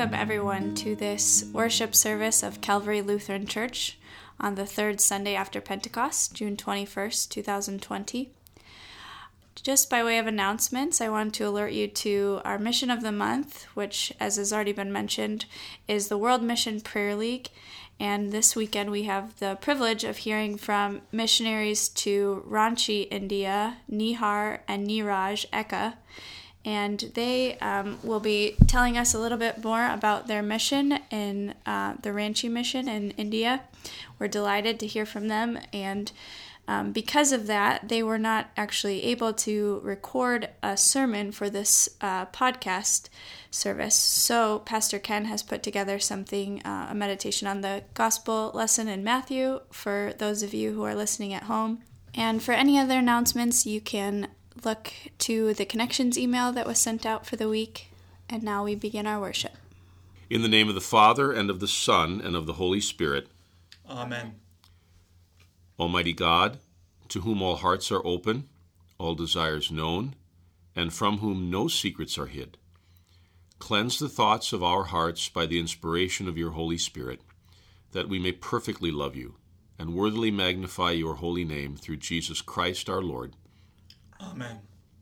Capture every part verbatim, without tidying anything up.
welcome everyone to this worship service of Calvary Lutheran Church on the third Sunday after Pentecost, June twenty-first, twenty twenty. Just by way of announcements, I want to alert you to our mission of the month, which, as has already been mentioned, is the World Mission Prayer League. And this weekend we have the privilege of hearing from missionaries to Ranchi, India, Nihar and Niraj Eka. And they um, will be telling us a little bit more about their mission in uh, the Ranchi mission in India. We're delighted to hear from them, and um, because of that, they were not actually able to record a sermon for this uh, podcast service. So Pastor Ken has put together something, uh, a meditation on the gospel lesson in Matthew for those of you who are listening at home. And for any other announcements, you can look to the connections email that was sent out for the week. And now we begin our worship. In the name of the Father, and of the Son, and of the Holy Spirit. Amen. Almighty God, to whom all hearts are open, all desires known, and from whom no secrets are hid, cleanse the thoughts of our hearts by the inspiration of your Holy Spirit, that we may perfectly love you, and worthily magnify your holy name through Jesus Christ our Lord. Amen.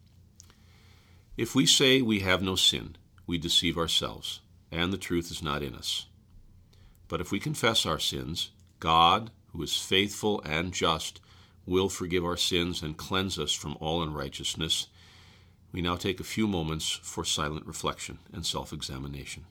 If we say we have no sin, we deceive ourselves, and the truth is not in us. But if we confess our sins, God, who is faithful and just, will forgive our sins and cleanse us from all unrighteousness. We now take a few moments for silent reflection and self-examination.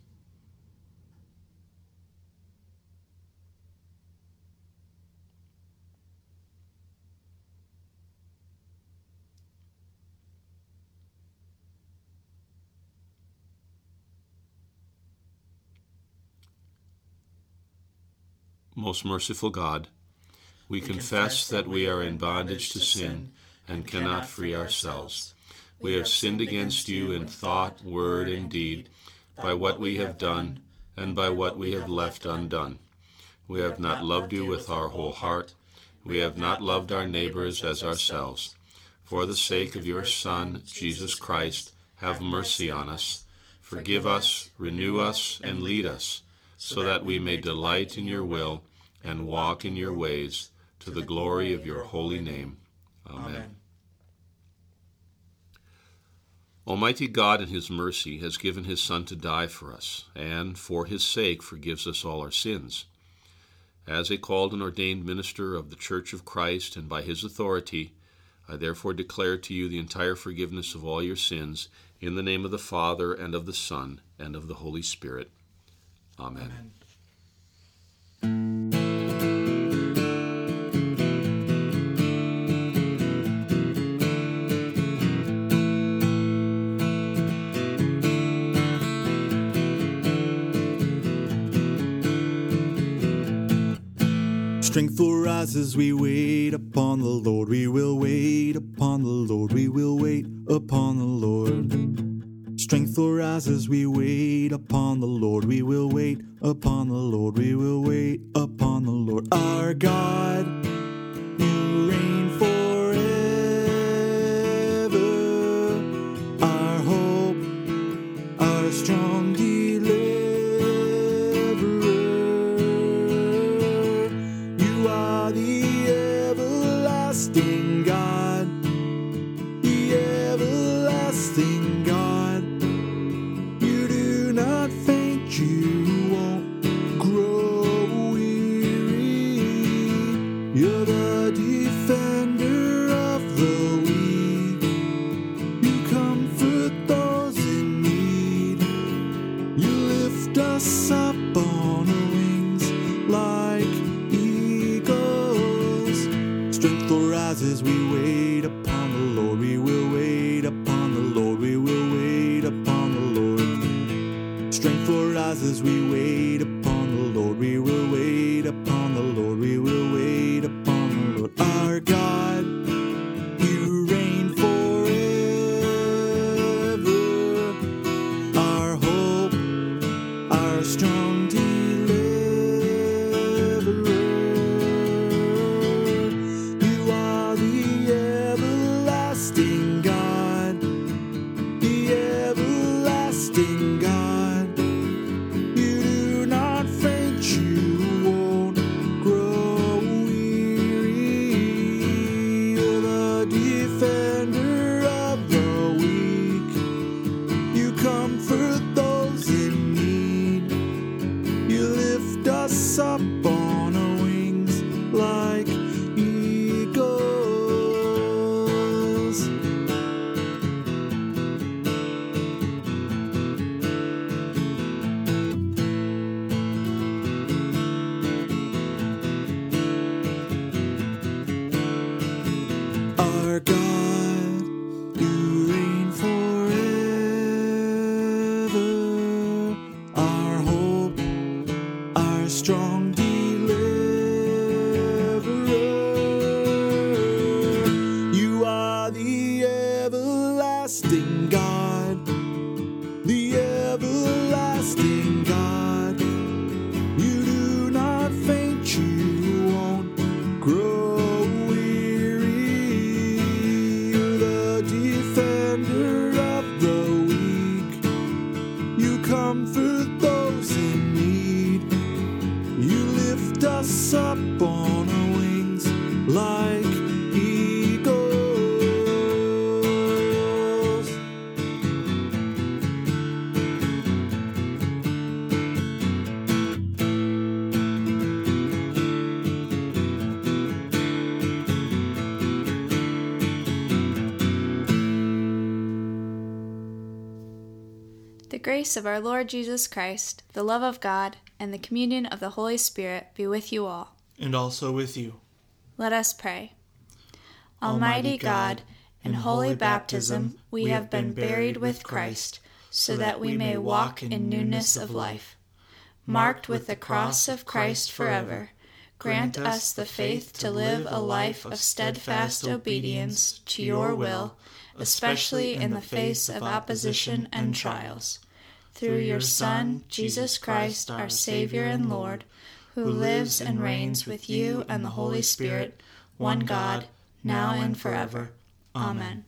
Most merciful God, we, we confess that we are in bondage to sin and cannot free ourselves. We have sinned against you in thought, word, and deed, by what we have done and by what we have left undone. We have not loved you with our whole heart. We have not loved our neighbors as ourselves. For the sake of your Son, Jesus Christ, have mercy on us. Forgive us, renew us, and lead us, so that we may delight in your will and walk in your ways, to the glory of your holy name. Amen. Amen. Almighty God in his mercy has given his Son to die for us, and for his sake forgives us all our sins. As a called and ordained minister of the Church of Christ, and by his authority, I therefore declare to you the entire forgiveness of all your sins, in the name of the Father, and of the Son, and of the Holy Spirit. Amen. Amen. Strength will rise as we wait upon the Lord. We will wait upon the Lord. We will wait upon the Lord. Strength will rise as we wait upon the Lord. We will wait upon the Lord. We will wait upon the Lord. Our God, you reign forever. Our hope, our strong deliverer. You are the everlasting God. The everlasting God. You do not faint, you won't grow weary. You're the defender of the weak. You comfort those in need. You lift us up on wings like eagles. Strength will rise as we wait upon the Lord. We will wait upon the Lord. We will wait upon the Lord. Strength will rise as we wait upon the Lord. We will wait upon the Lord. We will wait upon the Lord. Our God, you reign forever. Our hope, our strong deliverer. You are the everlasting God. The everlasting God. us up on our wings like eagles. Our God, you reign forever. Our hope, our strong deliverer. You are the everlasting God, the everlasting God. You do not faint, you won't grow weary. You're the defender of the weak. You comfort those in need. You lift us up on our wings like eagles. The grace of our Lord Jesus Christ, the love of God, and the communion of the Holy Spirit be with you all. And also with you. Let us pray. Almighty God, in holy baptism we have been buried with Christ, so that we may walk in newness of life. Marked with the cross of Christ forever, grant us the faith to live a life of steadfast obedience to your will, especially in the face of opposition and trials. Through your Son, Jesus Christ, our Savior and Lord, who lives and reigns with you and the Holy Spirit, one God, now and forever. Amen.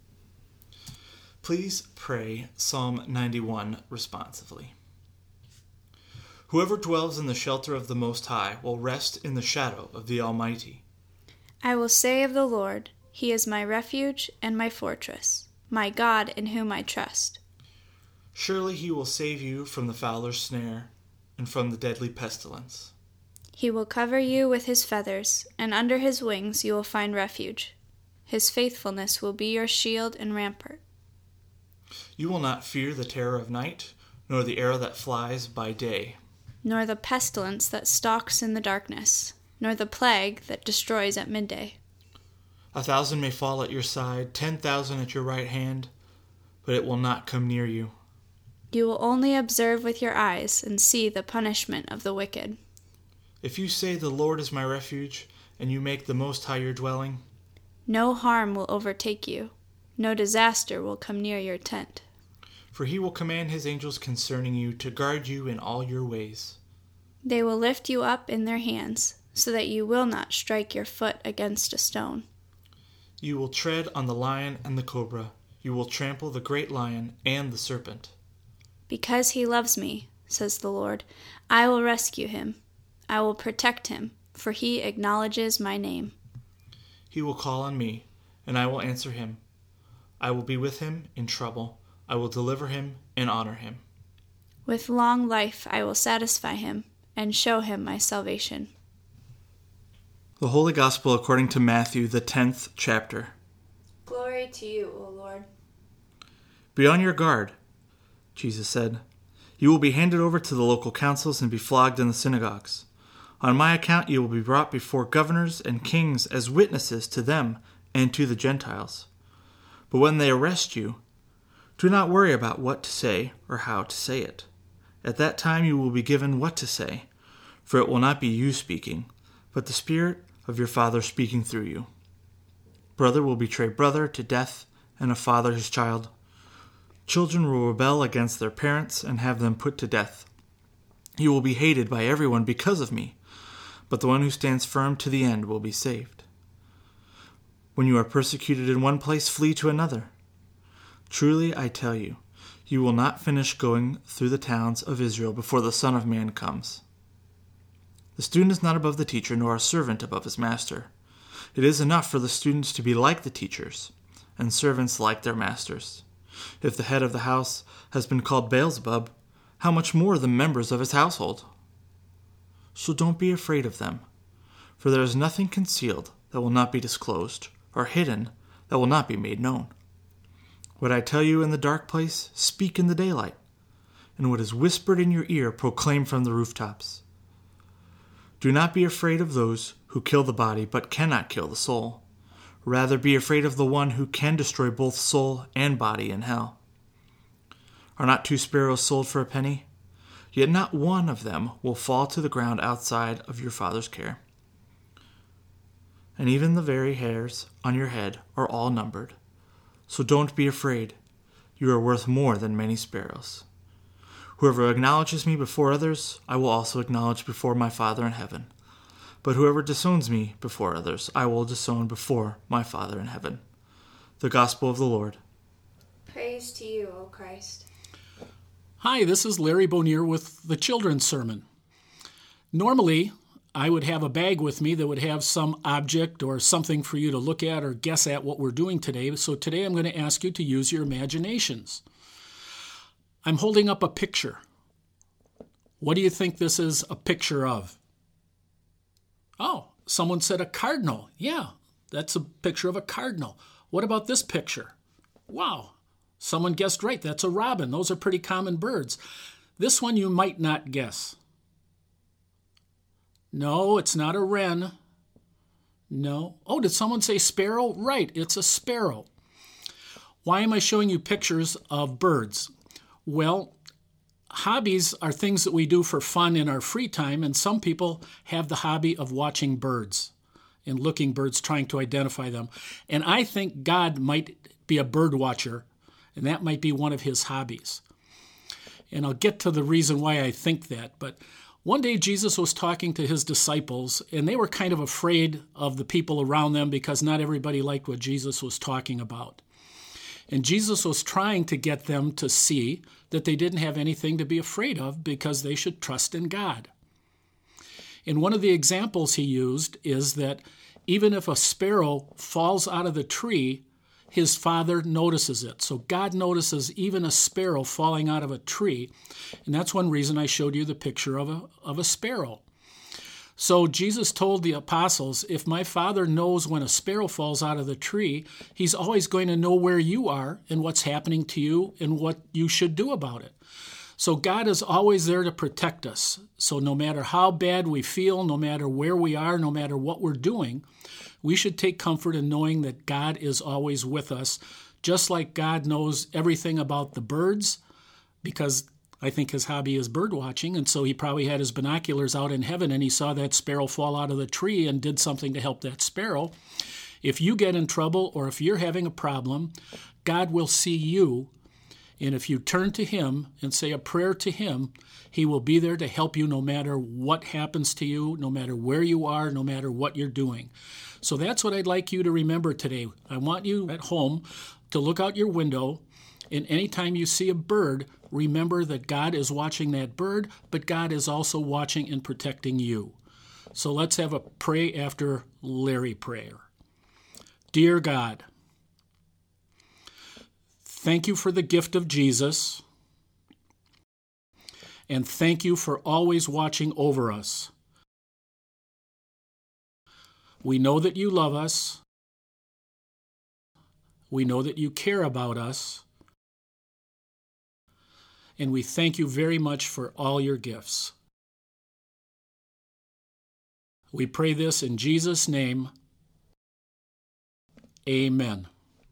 Please pray Psalm ninety-one responsively. Whoever dwells in the shelter of the Most High will rest in the shadow of the Almighty. I will say of the Lord, He is my refuge and my fortress, my God in whom I trust. Surely he will save you from the fowler's snare and from the deadly pestilence. He will cover you with his feathers, and under his wings you will find refuge. His faithfulness will be your shield and rampart. You will not fear the terror of night, nor the arrow that flies by day, nor the pestilence that stalks in the darkness, nor the plague that destroys at midday. A thousand may fall at your side, ten thousand at your right hand, but it will not come near you. You will only observe with your eyes and see the punishment of the wicked. If you say, "The Lord is my refuge," and you make the Most High your dwelling, no harm will overtake you, no disaster will come near your tent. For he will command his angels concerning you to guard you in all your ways. They will lift you up in their hands, so that you will not strike your foot against a stone. You will tread on the lion and the cobra. You will trample the great lion and the serpent. Because he loves me, says the Lord, I will rescue him. I will protect him, for he acknowledges my name. He will call on me, and I will answer him. I will be with him in trouble. I will deliver him and honor him. With long life I will satisfy him and show him my salvation. The Holy Gospel according to Matthew, the tenth chapter. Glory to you, O Lord. Be on your guard, Jesus said. You will be handed over to the local councils and be flogged in the synagogues. On my account you will be brought before governors and kings as witnesses to them and to the Gentiles. But when they arrest you, do not worry about what to say or how to say it. At that time you will be given what to say, for it will not be you speaking, but the Spirit of your Father speaking through you. Brother will betray brother to death, and a father his child. Children will rebel against their parents and have them put to death. You will be hated by everyone because of me, but the one who stands firm to the end will be saved. When you are persecuted in one place, flee to another. Truly, I tell you, you will not finish going through the towns of Israel before the Son of Man comes. The student is not above the teacher, nor a servant above his master. It is enough for the students to be like the teachers, and servants like their masters. If the head of the house has been called Beelzebub, how much more the members of his household? so don't be afraid of them. For there is nothing concealed that will not be disclosed, or hidden that will not be made known. What I tell you in the dark place, speak in the daylight, and what is whispered in your ear, proclaim from the rooftops. Do not be afraid of those who kill the body, but cannot kill the soul. Rather be afraid of the one who can destroy both soul and body in hell. Are not two sparrows sold for a penny? Yet not one of them will fall to the ground outside of your Father's care. And even the very hairs on your head are all numbered. So don't be afraid. You are worth more than many sparrows. Whoever acknowledges me before others, I will also acknowledge before my Father in heaven. But whoever disowns me before others, I will disown before my Father in heaven. The Gospel of the Lord. Praise to you, O Christ. Hi, this is Larry Bonnier with the Children's Sermon. Normally, I would have a bag with me that would have some object or something for you to look at or guess at what we're doing today. So today I'm going to ask you to use your imaginations. I'm holding up a picture. What do you think this is a picture of? Oh, someone said a cardinal. Yeah, that's a picture of a cardinal. What about this picture? Wow. Someone guessed right. That's a robin. Those are pretty common birds. This one you might not guess. No, it's not a wren. No. Oh, did someone say sparrow? Right, it's a sparrow. Why am I showing you pictures of birds? Well, hobbies are things that we do for fun in our free time, and some people have the hobby of watching birds and looking birds, trying to identify them. And I think God might be a bird watcher, and that might be one of his hobbies. And I'll get to the reason why I think that. But one day Jesus was talking to his disciples, and they were kind of afraid of the people around them because not everybody liked what Jesus was talking about. And Jesus was trying to get them to see that they didn't have anything to be afraid of because they should trust in God. And one of the examples he used is that even if a sparrow falls out of the tree, his Father notices it. So God notices even a sparrow falling out of a tree. And that's one reason I showed you the picture of a, of a sparrow. So Jesus told the apostles, if my Father knows when a sparrow falls out of the tree, he's always going to know where you are and what's happening to you and what you should do about it. So God is always there to protect us. So no matter how bad we feel, no matter where we are, no matter what we're doing, we should take comfort in knowing that God is always with us, just like God knows everything about the birds, because I think his hobby is bird watching, and so he probably had his binoculars out in heaven and he saw that sparrow fall out of the tree and did something to help that sparrow. If you get in trouble or if you're having a problem, God will see you, and if you turn to him and say a prayer to him, he will be there to help you no matter what happens to you, no matter where you are, no matter what you're doing. So that's what I'd like you to remember today. I want you at home to look out your window, and anytime you see a bird, remember that God is watching that bird, but God is also watching and protecting you. So let's have a pray after Larry prayer. Dear God, thank you for the gift of Jesus, and thank you for always watching over us. We know that you love us. We know that you care about us. And we thank you very much for all your gifts. We pray this in Jesus' name. Amen.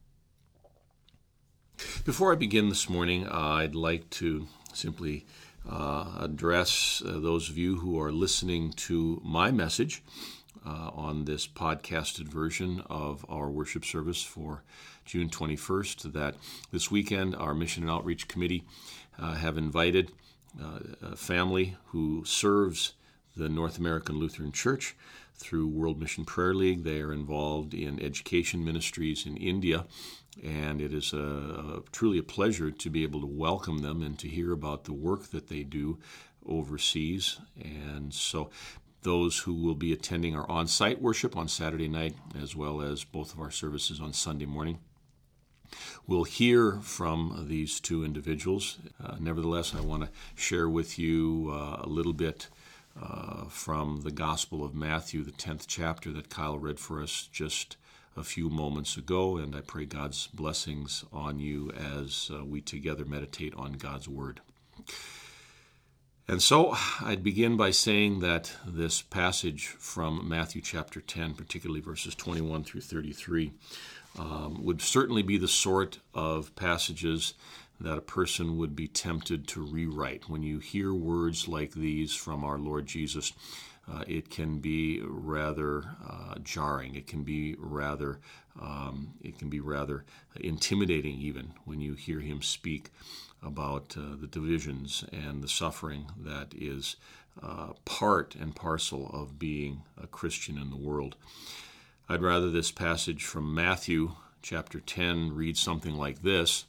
Before I begin this morning, uh, I'd like to simply uh, address uh, those of you who are listening to my message uh, on this podcasted version of our worship service for June twenty-first, that this weekend our Mission and Outreach Committee uh, have invited uh, a family who serves the North American Lutheran Church through World Mission Prayer League. They are involved in education ministries in India, and it is a, a, truly a pleasure to be able to welcome them and to hear about the work that they do overseas. And so those who will be attending our on-site worship on Saturday night, as well as both of our services on Sunday morning, will hear from these two individuals. Uh, nevertheless, I want to share with you uh, a little bit uh, from the Gospel of Matthew, the tenth chapter that Kyle read for us just a few moments ago, and I pray God's blessings on you as uh, we together meditate on God's Word. And so I'd begin by saying that this passage from Matthew chapter ten, particularly verses twenty-one through thirty-three, um, would certainly be the sort of passages that a person would be tempted to rewrite. When you hear words like these from our Lord Jesus, uh, it can be rather uh, jarring. It can be rather, um, it can be rather intimidating even when you hear him speak about uh, the divisions and the suffering that is uh, part and parcel of being a Christian in the world. I'd rather this passage from Matthew chapter ten read something like this: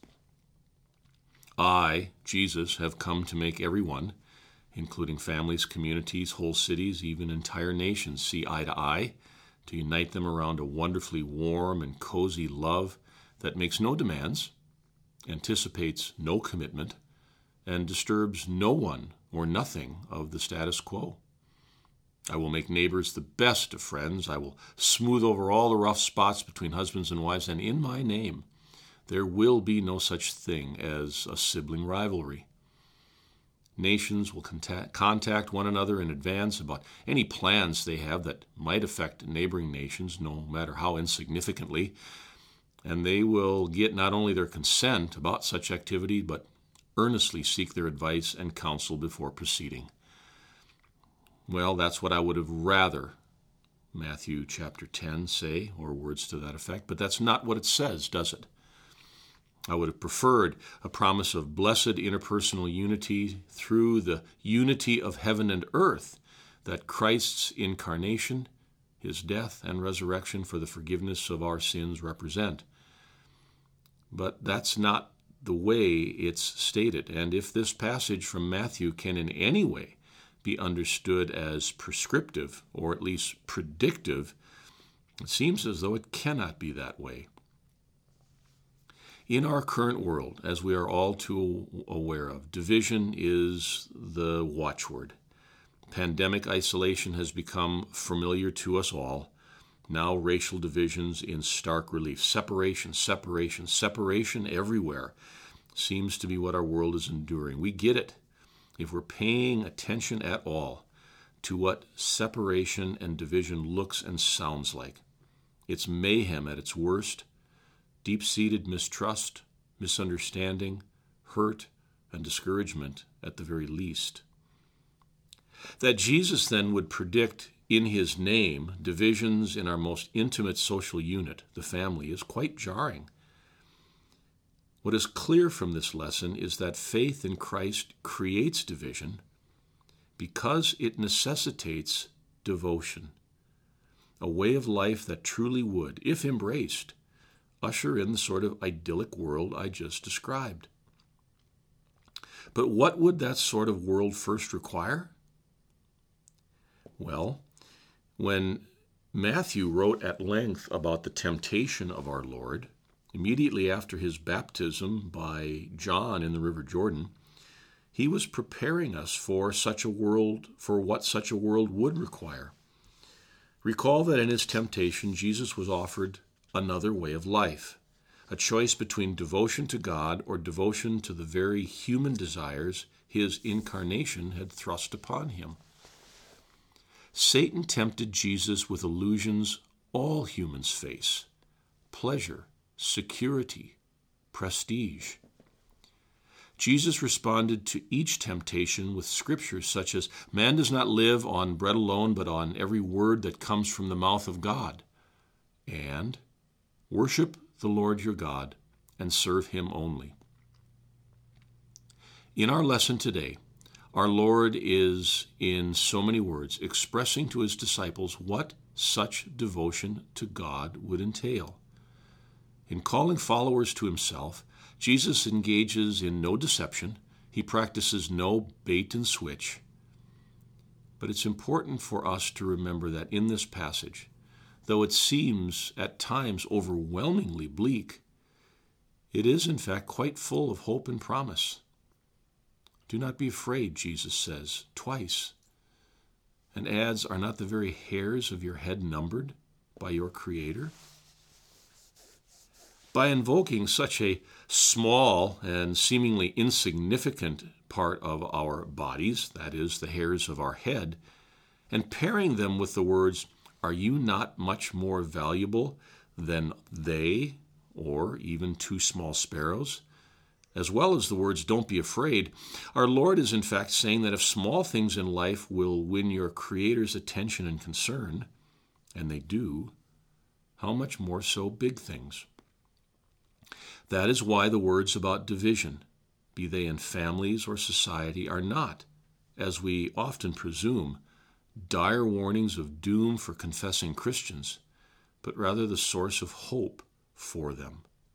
I, Jesus, have come to make everyone, including families, communities, whole cities, even entire nations, see eye to eye, to unite them around a wonderfully warm and cozy love that makes no demands, anticipates no commitment, and disturbs no one or nothing of the status quo. I will make neighbors the best of friends. I will smooth over all the rough spots between husbands and wives, and in my name there will be no such thing as a sibling rivalry. Nations will contact, contact one another in advance about any plans they have that might affect neighboring nations, no matter how insignificantly, and they will get not only their consent about such activity, but earnestly seek their advice and counsel before proceeding. Well, that's what I would have rather Matthew chapter ten say, or words to that effect, but that's not what it says, does it? I would have preferred a promise of blessed interpersonal unity through the unity of heaven and earth that Christ's incarnation, his death and resurrection for the forgiveness of our sins represent. But that's not the way it's stated. And if this passage from Matthew can in any way be understood as prescriptive, or at least predictive, it seems as though it cannot be that way. In our current world, as we are all too aware of, division is the watchword. Pandemic isolation has become familiar to us all. Now racial divisions in stark relief. Separation, separation, separation everywhere seems to be what our world is enduring. We get it if we're paying attention at all to what separation and division looks and sounds like. It's mayhem at its worst, deep-seated mistrust, misunderstanding, hurt, and discouragement at the very least. That Jesus then would predict in his name divisions in our most intimate social unit, the family, is quite jarring. What is clear from this lesson is that faith in Christ creates division because it necessitates devotion, a way of life that truly would, if embraced, usher in the sort of idyllic world I just described. But what would that sort of world first require? Well, when Matthew wrote at length about the temptation of our Lord, immediately after his baptism by John in the River Jordan, he was preparing us for such a world, for what such a world would require. Recall that in his temptation, Jesus was offered another way of life, a choice between devotion to God or devotion to the very human desires his incarnation had thrust upon him. Satan tempted Jesus with illusions all humans face: pleasure, security, prestige. Jesus responded to each temptation with scriptures such as, "Man does not live on bread alone, but on every word that comes from the mouth of God," and "Worship the Lord your God and serve him only." In our lesson today, our Lord is, in so many words, expressing to his disciples what such devotion to God would entail. In calling followers to himself, Jesus engages in no deception. He practices no bait and switch. But it's important for us to remember that in this passage, though it seems at times overwhelmingly bleak, it is in fact quite full of hope and promise. Do not be afraid, Jesus says twice. And adds, are not the very hairs of your head numbered by your Creator? By invoking such a small and seemingly insignificant part of our bodies, that is, the hairs of our head, and pairing them with the words, are you not much more valuable than they, or even two small sparrows, as well as the words, don't be afraid, our Lord is in fact saying that if small things in life will win your Creator's attention and concern, and they do, how much more so big things? That is why the words about division, be they in families or society, are not, as we often presume, dire warnings of doom for confessing Christians, but rather the source of hope for them.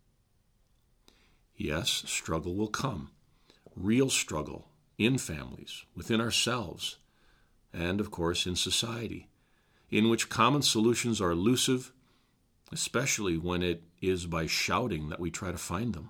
Yes, struggle will come, real struggle in families, within ourselves, and, of course, in society, in which common solutions are elusive, especially when it is by shouting that we try to find them.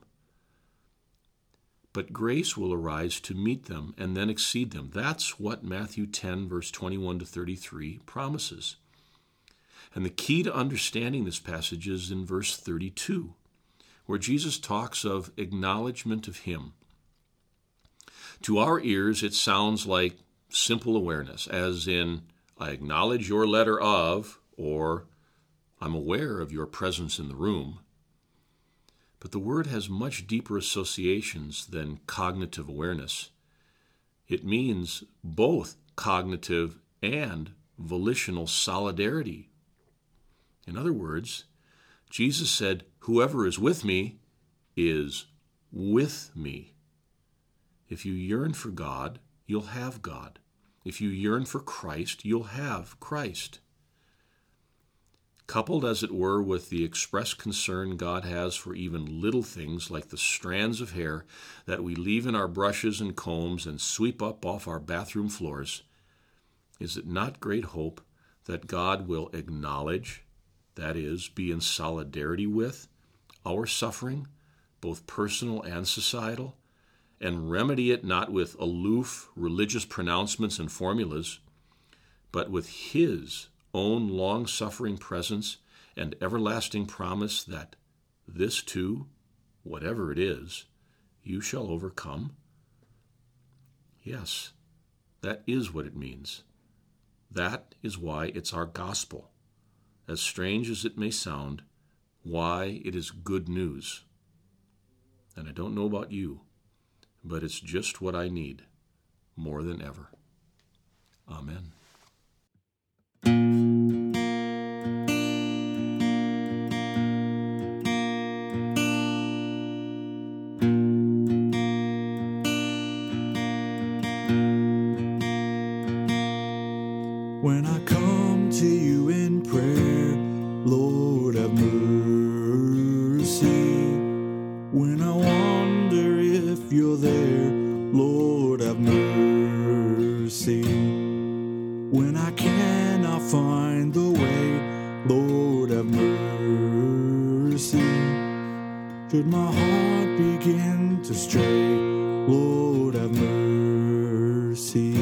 But grace will arise to meet them and then exceed them. That's what Matthew ten, verse twenty-one to thirty-three promises. And the key to understanding this passage is in verse thirty-two, where Jesus talks of acknowledgement of Him. To our ears, it sounds like simple awareness, as in, I acknowledge your letter of, or I'm aware of your presence in the room. But the word has much deeper associations than cognitive awareness. It means both cognitive and volitional solidarity. In other words, Jesus said, whoever is with me is with me. If you yearn for God, you'll have God. If you yearn for Christ, you'll have Christ. Coupled, as it were, with the express concern God has for even little things like the strands of hair that we leave in our brushes and combs and sweep up off our bathroom floors, is it not great hope that God will acknowledge, that is, be in solidarity with, our suffering, both personal and societal, and remedy it not with aloof religious pronouncements and formulas, but with His own long-suffering presence and everlasting promise that this too, whatever it is, you shall overcome? Yes, that is what it means. That is why it's our gospel. As strange as it may sound, why it is good news. And I don't know about you, but it's just what I need more than ever. Amen. When I come to you in prayer, Lord, have mercy. When I wonder if you're there, Lord, have mercy. When I cannot find the way, Lord, have mercy. Should my heart begin to stray, Lord, have mercy.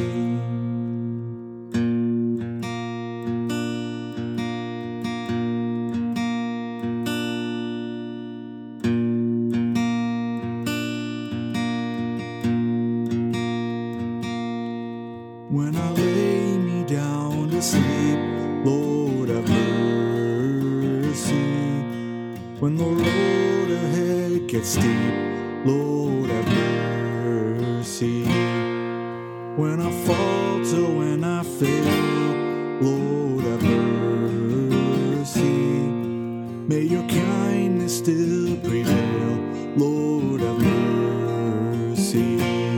When I lay me down to sleep, Lord, have mercy. When the road ahead gets steep, Lord, have mercy. When I falter, when I fail, Lord, have mercy. May your kindness still prevail, Lord, have mercy.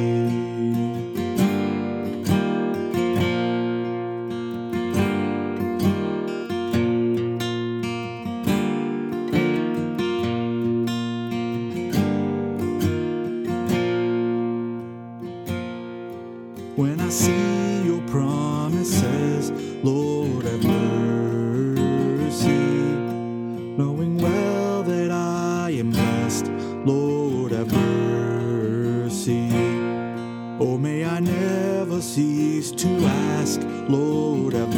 When I see your promises, Lord, have mercy. Knowing well that I am blessed, Lord, have mercy. Oh, may I never cease to ask, ask, Lord, have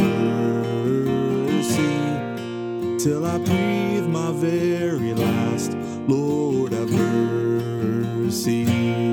mercy. Till I breathe my very last, Lord, have mercy.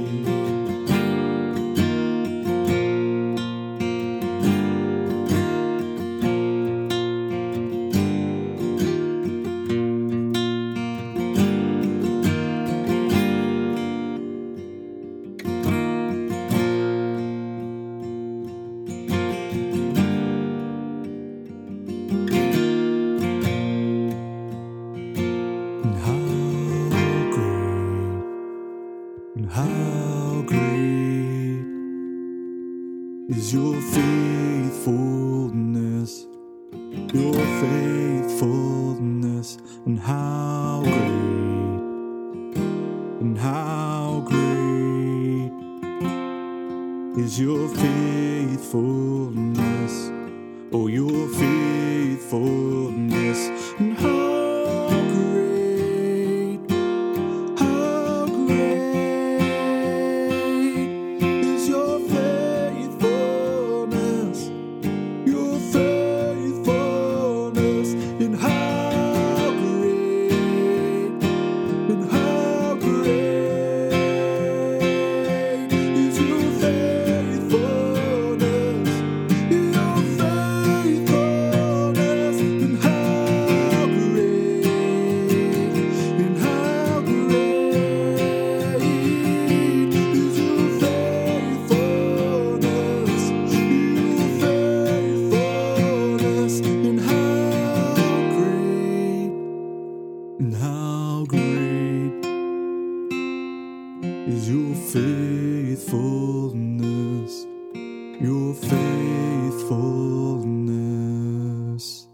How great is your faithfulness, your faithfulness, and how great, and how great is your faithfulness, oh, your faithfulness, and how And how great is your faithfulness, your faithfulness.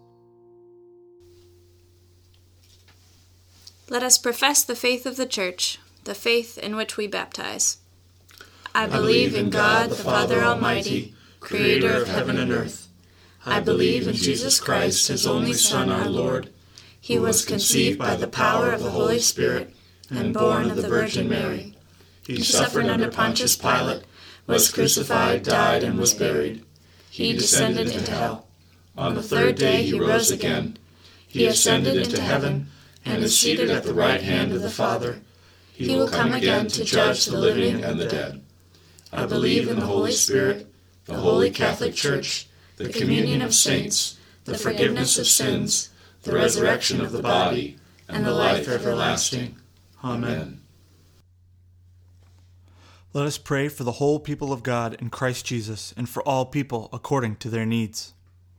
Let us profess the faith of the Church, the faith in which we baptize. I believe in God, the Father Almighty, creator of heaven and earth. I believe in Jesus Christ, his only Son, our Lord. He was conceived by the power of the Holy Spirit and born of the Virgin Mary. He suffered under Pontius Pilate, was crucified, died, and was buried. He descended into hell. On the third day he rose again. He ascended into heaven and is seated at the right hand of the Father. He will come again to judge the living and the dead. I believe in the Holy Spirit, the Holy Catholic Church, the communion of saints, the forgiveness of sins, the resurrection of the body, and the life everlasting. Amen. Let us pray for the whole people of God in Christ Jesus, and for all people according to their needs.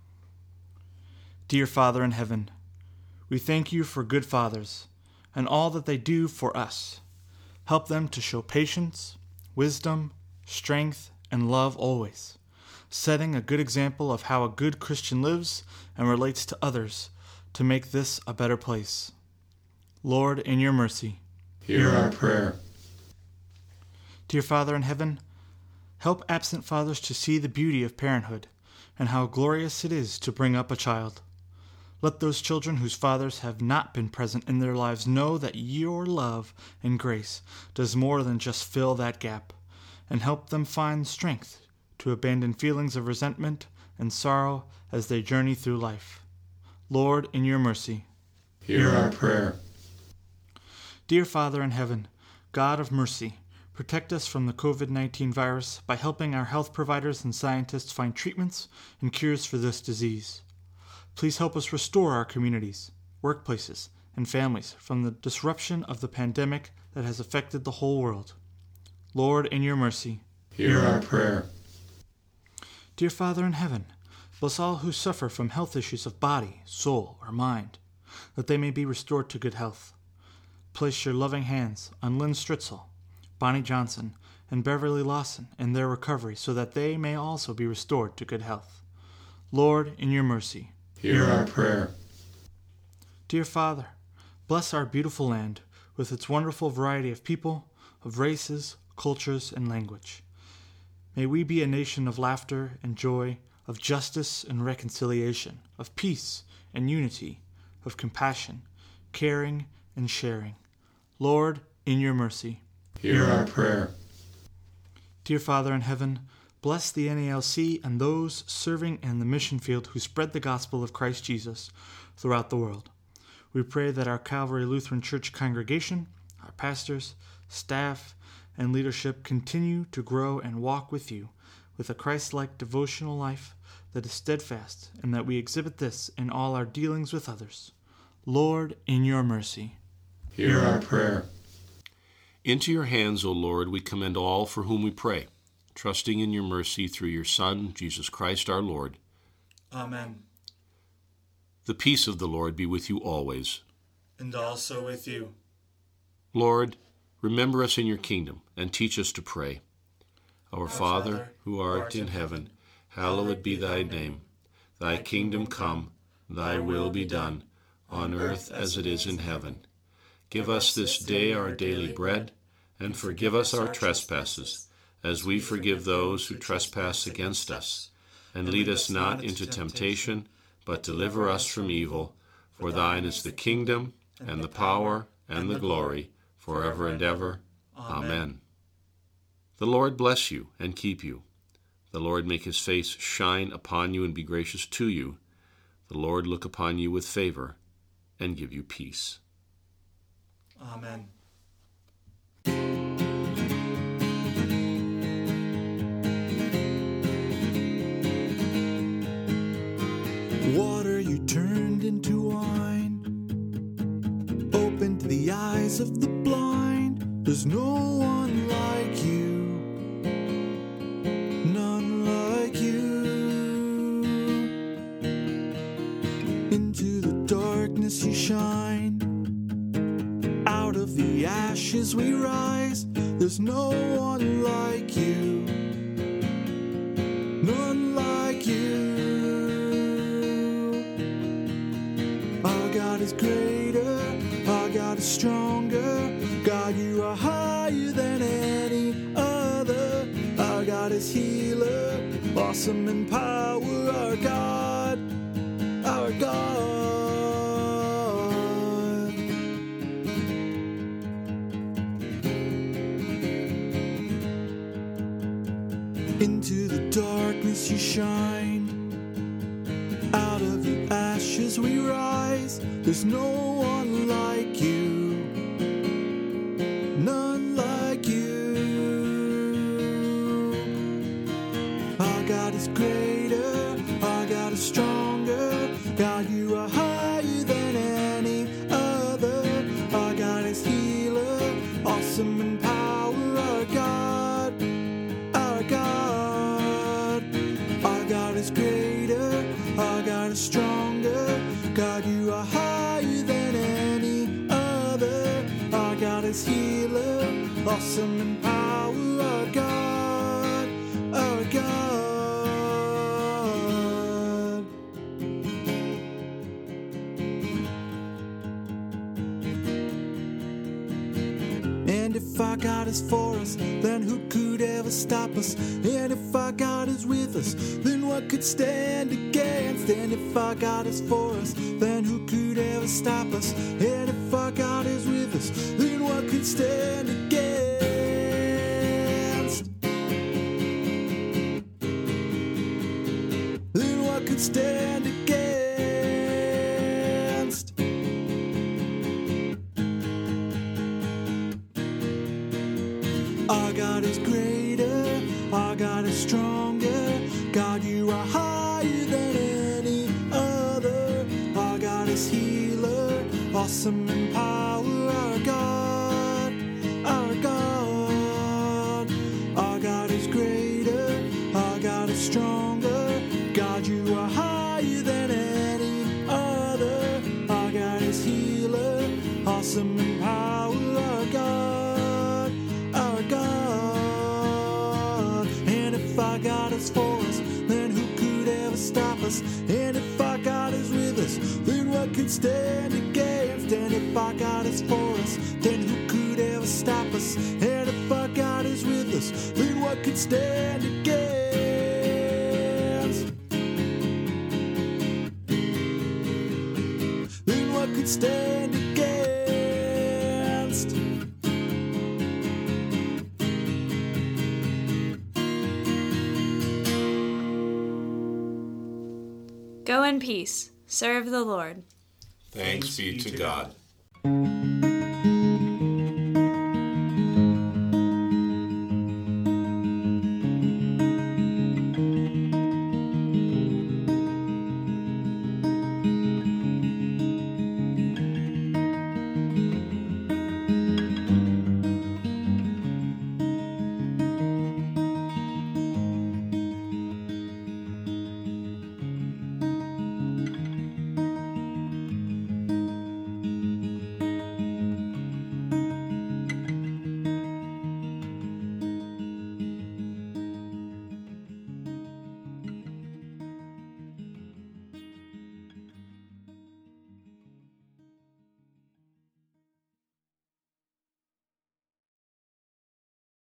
Dear Father in heaven, we thank you for good fathers, and all that they do for us. Help them to show patience, wisdom, strength, and love always, setting a good example of how a good Christian lives and relates to others, to make this a better place. Lord, in your mercy, hear our prayer. Dear Father in heaven, help absent fathers to see the beauty of parenthood and how glorious it is to bring up a child. Let those children whose fathers have not been present in their lives know that your love and grace does more than just fill that gap, and help them find strength to abandon feelings of resentment and sorrow as they journey through life. Lord, in your mercy, hear our prayer. Dear Father in heaven, God of mercy, protect us from the covid nineteen virus by helping our health providers and scientists find treatments and cures for this disease. Please help us restore our communities, workplaces, and families from the disruption of the pandemic that has affected the whole world. Lord, in your mercy, hear our prayer. Dear Father in heaven, bless all who suffer from health issues of body, soul, or mind, that they may be restored to good health. Place your loving hands on Lynn Stritzel, Bonnie Johnson, and Beverly Lawson in their recovery so that they may also be restored to good health. Lord, in your mercy, hear our prayer. Dear Father, bless our beautiful land with its wonderful variety of people, of races, cultures, and language. May we be a nation of laughter and joy, of justice and reconciliation, of peace and unity, of compassion, caring and sharing. Lord, in your mercy, hear our prayer. Dear Father in heaven, Bless the N A L C and those serving in the mission field who spread the gospel of Christ Jesus throughout the world. We pray that our Calvary Lutheran Church congregation, our pastors, staff, and leadership continue to grow and walk with you with a Christ-like devotional life that is steadfast, and that we exhibit this in all our dealings with others. Lord, in your mercy, hear our prayer. Into your hands, O Lord, we commend all for whom we pray, trusting in your mercy through your Son, Jesus Christ our Lord. Amen. The peace of the Lord be with you always. And also with you. Lord, remember us in your kingdom, and teach us to pray. Our, our Father, Father, who art, art in heaven, hallowed be thy name. Thy kingdom come, thy will be done, on earth as it is in heaven. Give us this day our daily bread, and forgive us our trespasses, as we forgive those who trespass against us. And lead us not into temptation, but deliver us from evil. For thine is the kingdom, and the power, and the glory, forever and ever. Amen. The Lord bless you and keep you. The Lord make his face shine upon you and be gracious to you. The Lord look upon you with favor and give you peace. Amen. Water you turned into wine, opened the eyes of the blind. There's no one like you, none like you. Into the darkness you shine, out of the ashes we rise. There's no one like you, none like you. Our God is greater, our God is stronger. God, you are higher than any other. Our God is healer, awesome in power. Our God, our God. Into the darkness you shine, out of the ashes we rise. There's no one like you, none like you. Our God is greater, our God is stronger. God, you are higher than any other. Our God is healer, awesome in power. Our God, our God. Our God is greater, our God is stronger. God, you are higher than any other. Our God is healer, awesome in power. Our God, our God. And if our God is for us, then who could ever stop us? And if our God is with us, then what could stand against? And if our God is for us, then who could ever stop us? And if our God is with us, then what could stand against? Then what could stand against? Our God is greater, our God is stronger. God, you are higher than any other. Our God is healer, awesome in power. Our God, our God. Our God is greater, our God is stronger. God, you are higher than any other. Our God is healer, awesome in power. Our God, our God. And if our God is for us, then who could ever stop us? And if our God is with us, then what could stand against? And if our God is for us, then who could ever stop us? And if our God is with us, then what could stand against? Then what could stand against? Go in peace. Serve the Lord. Thanks be to God.